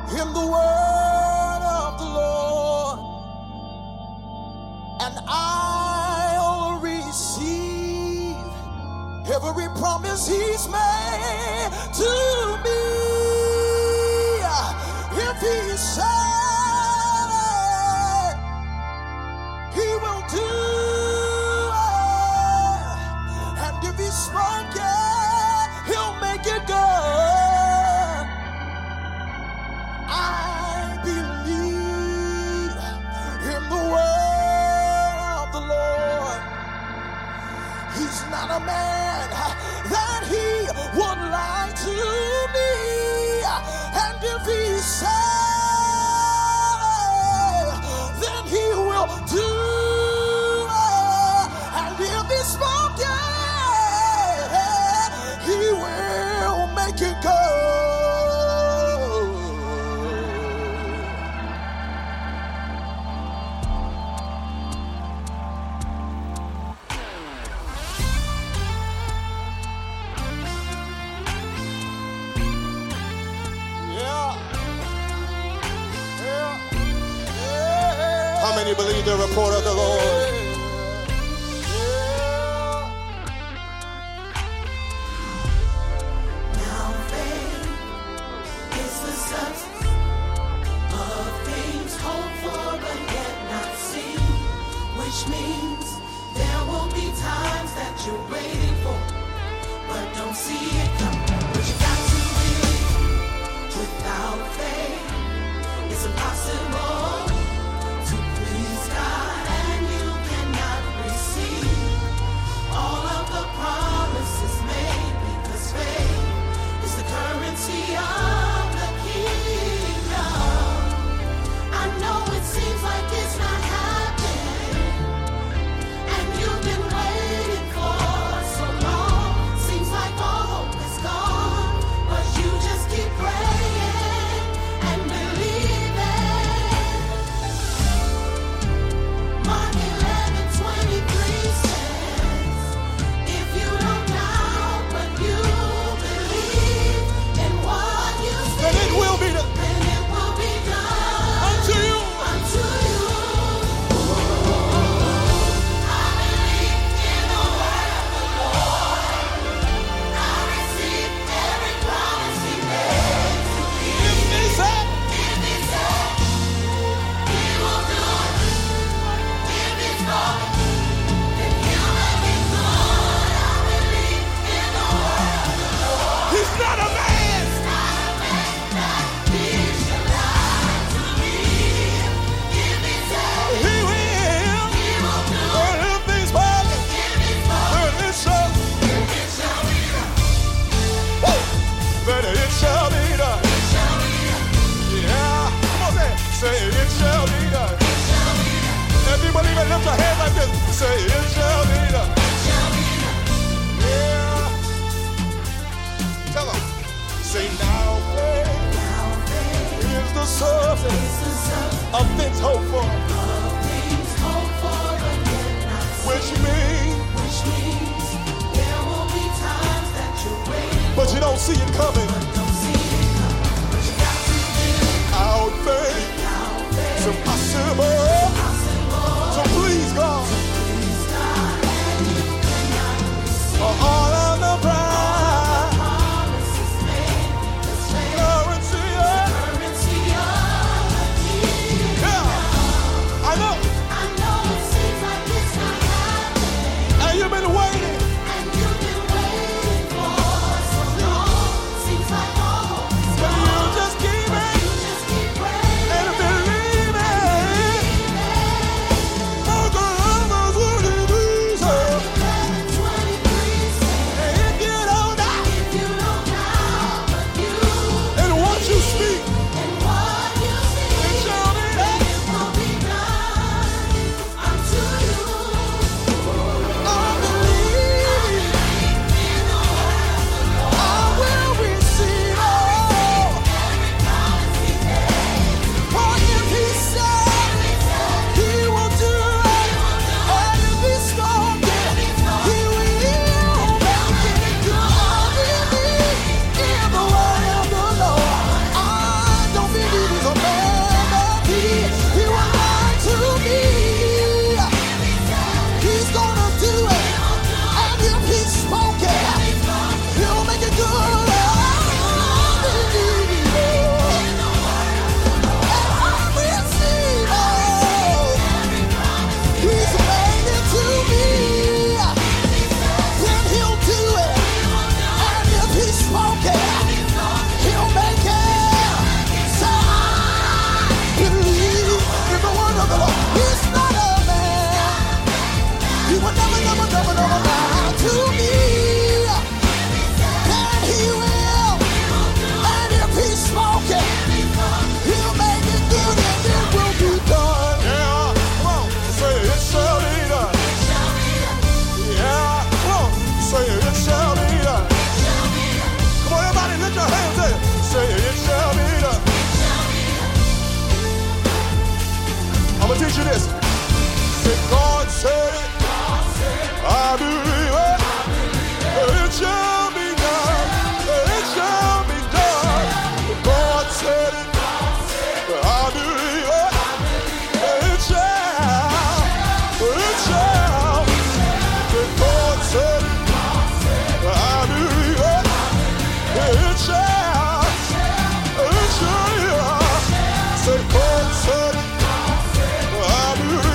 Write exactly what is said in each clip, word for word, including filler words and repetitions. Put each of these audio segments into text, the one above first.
in the word of the Lord, and I'll receive every promise he's made to me. If he said he will do it, and if he spoke it, he'll make it good. I believe in the word of the Lord. He's not a man that he would lie to me. And if he said, then he will do it. And if he spoke it, he will make it good. How many believe the report of the Lord? Now faith is the substance of things hoped for but yet not seen, which means there will be times that you're waiting for but don't see it coming. But you got to believe. Without faith, it's impossible to please God, and you cannot receive all of the promises made, because faith is the currency of the kingdom. I know it seems like it's not happening, and you've been waiting for so long. Seems like all hope is gone, but you just keep praying and believing. Mark eleven twenty-three says, if you don't doubt but you believe in what you see, Then it will be done then it will be done unto you. unto you. I believe in the word of the Lord. I receive every promise he made to me. If he said, If he said he will do it, if he's spoken, then he'll make it good. I believe in the word of the Lord. he's not a man. Not a man that he shall lie to me. If he said He will. he will do it, And if he's spoken, if he's spoken, then it shall. it shall be done. Woo! Then it shall be done. It shall be done. Yeah. Come on, man. Say it shall be done. It shall be done. Everybody even lift your hands like this. Say it shall be done. It shall be done. Yeah. Tell them. Say now faith Now faith is the substance is the substance of things hoped for, of things hoped for but yet not seen, which means, which means there will be times that you're waiting but you don't see it coming. but don't see it coming. But you got to believe. Without faith, Now it's faith impossible is possible to please God. to please God, and you cannot receive For all of the pride, promises made, because faith currency, is yeah. the currency of the kingdom. Yeah. I know. I know it seems like it's not happening, And you've been waiting. and you've been waiting for so long. Seems you this. Say, God said it. I believe it. It shall be done. It shall be done. God said it. I believe it. It shall. It shall. Say, God said it. I believe it. It shall. It shall. Say, God said it. I believe it.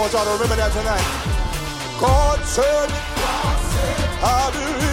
want y'all to remember that tonight. God said, I believe.